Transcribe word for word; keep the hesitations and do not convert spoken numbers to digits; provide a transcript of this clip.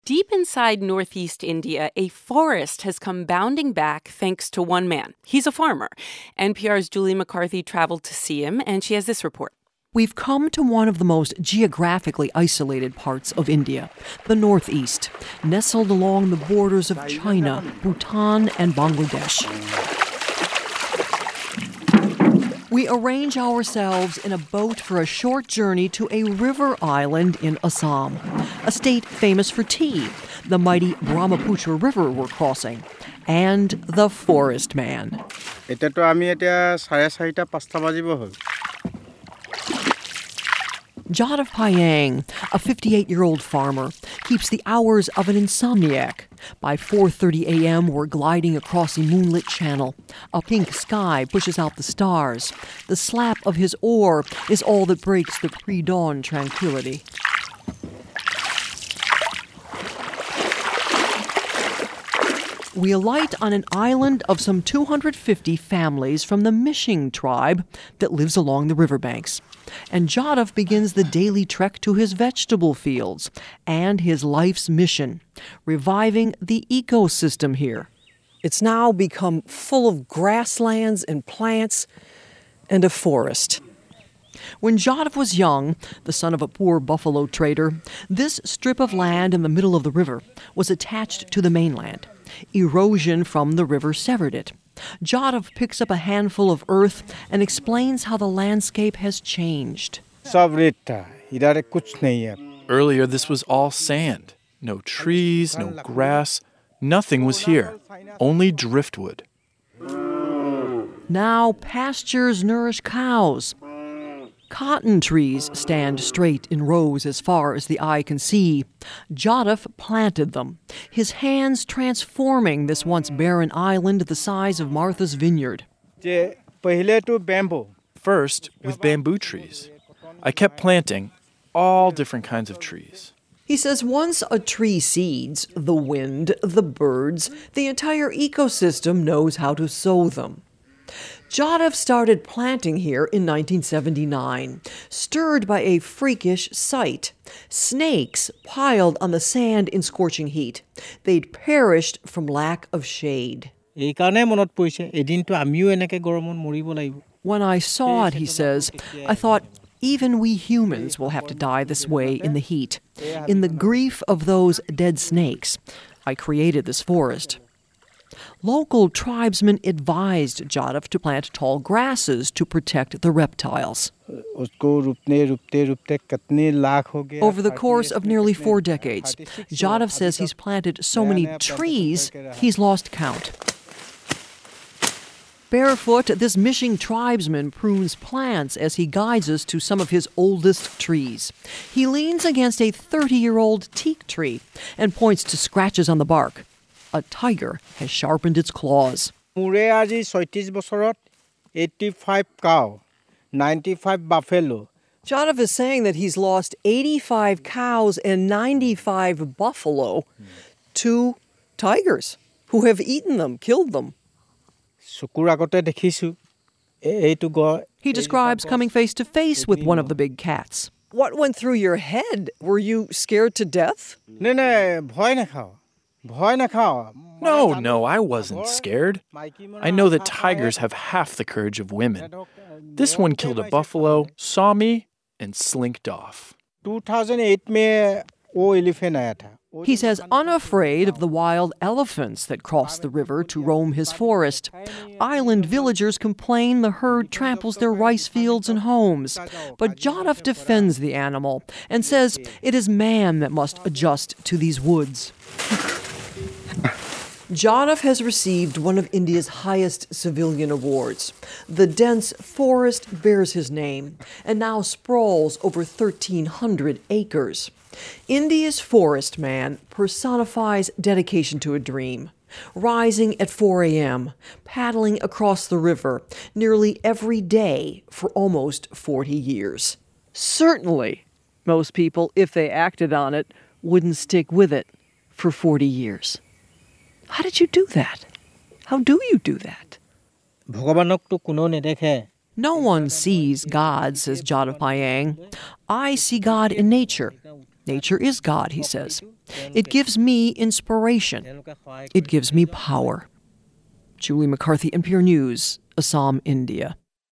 Deep inside northeast India, a forest has come bounding back thanks to one man. He's a farmer. N P R's Julie McCarthy traveled to see him, and she has this report. We've come to one of the most geographically isolated parts of India, the northeast, nestled along the borders of China, Bhutan, and Bangladesh. We arrange ourselves in a boat for a short journey to a river island in Assam, a state famous for tea, the mighty Brahmaputra River we're crossing, and the forest man. Jadav Payeng, a fifty-eight-year-old farmer, keeps the hours of an insomniac. By four thirty a.m., we're gliding across a moonlit channel. A pink sky pushes out the stars. The slap of his oar is all that breaks the pre-dawn tranquility. We alight on an island of some two hundred fifty families from the Mishing tribe that lives along the riverbanks. And Jadav begins the daily trek to his vegetable fields and his life's mission, reviving the ecosystem here. It's now become full of grasslands and plants and a forest. When Jadav was young, the son of a poor buffalo trader, this strip of land in the middle of the river was attached to the mainland. Erosion from the river severed it. Jadav picks up a handful of earth and explains how the landscape has changed. Earlier, this was all sand. No trees, no grass. Nothing was here. Only driftwood. Now pastures nourish cows. Cotton trees stand straight in rows as far as the eye can see. Jadav planted them, his hands transforming this once barren island the size of Martha's Vineyard. First, with bamboo trees. I kept planting all different kinds of trees. He says once a tree seeds, the wind, the birds, the entire ecosystem knows how to sow them. Jadav started planting here in nineteen seventy-nine, stirred by a freakish sight. Snakes piled on the sand in scorching heat. They'd perished from lack of shade. When I saw it, he says, I thought, even we humans will have to die this way in the heat. In the grief of those dead snakes, I created this forest. Local tribesmen advised Jadav to plant tall grasses to protect the reptiles. Over the course of nearly four decades, Jadav says he's planted so many trees, he's lost count. Barefoot, this Mishing tribesman prunes plants as he guides us to some of his oldest trees. He leans against a thirty-year-old teak tree and points to scratches on the bark. A tiger has sharpened its claws. eighty-five cow, ninety-five buffalo. Jadav is saying that he's lost eighty-five cows and ninety-five buffalo to tigers who have eaten them, killed them. He describes coming face to face with one of the big cats. What went through your head? Were you scared to death? No, no, I wasn't scared. I know that tigers have half the courage of women. This one killed a buffalo, saw me, and slinked off. two thousand eight में वो elephant आया था. He says unafraid of the wild elephants that cross the river to roam his forest. Island villagers complain the herd tramples their rice fields and homes. But Jadav defends the animal and says it is man that must adjust to these woods. Jadav has received one of India's highest civilian awards. The dense forest bears his name and now sprawls over thirteen hundred acres. India's forest man personifies dedication to a dream. Rising at four a.m., paddling across the river nearly every day for almost forty years. Certainly, most people, if they acted on it, wouldn't stick with it for forty years. How did you do that? How do you do that? No one sees God, says Jadav Payeng. I see God in nature. Nature is God, he says. It gives me inspiration. It gives me power. Julie McCarthy, N P R News, Assam, India.